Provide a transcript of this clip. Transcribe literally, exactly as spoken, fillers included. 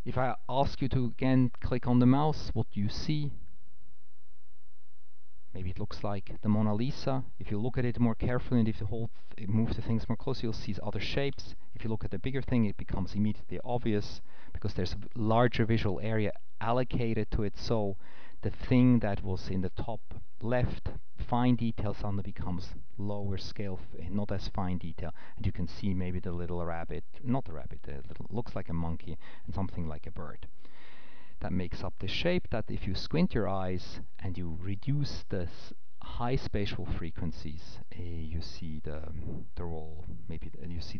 If I ask you to again click on the mouse, what do you see? Maybe it looks like the Mona Lisa. If you look at it more carefully and if you hold th move the things more closely, you'll see other shapes. If you look at the bigger thing, it becomes immediately obvious because there's a larger visual area allocated to it. So the thing that was in the top left, fine detail, suddenly becomes lower scale, not as fine detail. And you can see maybe the little rabbit, not a rabbit, a little, looks like a monkey and something like a bird. That makes up the shape that if you squint your eyes and you reduce the high spatial frequencies, uh, you see the, the roll, maybe the, you see